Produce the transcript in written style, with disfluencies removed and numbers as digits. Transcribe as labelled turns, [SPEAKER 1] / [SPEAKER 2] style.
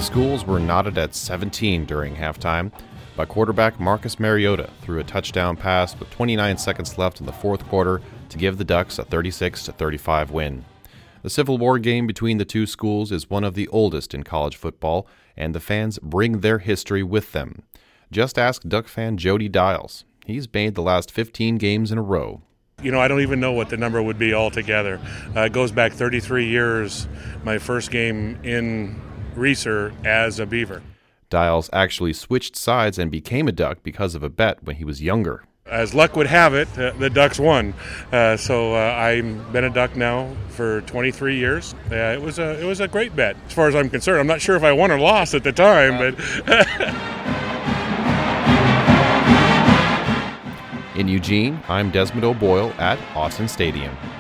[SPEAKER 1] The schools were knotted at 17 during halftime, but quarterback Marcus Mariota threw a touchdown pass with 29 seconds left in the fourth quarter to give the Ducks a 36-35 win. The Civil War game between the two schools is one of the oldest in college football, and the fans bring their history with them. Just ask Duck fan Jody Dials. He's made the last 15 games in a row.
[SPEAKER 2] I don't even know what the number would be altogether. It goes back 33 years, my first game in Reeser as a Beaver.
[SPEAKER 1] Dials actually switched sides and became a Duck because of a bet when he was younger.
[SPEAKER 2] As luck would have it, the Ducks won. So I've been a Duck now for 23 years. It was a great bet. As far as I'm concerned, I'm not sure if I won or lost at the time, but...
[SPEAKER 1] In Eugene, I'm Desmond O'Boyle at Autzen Stadium.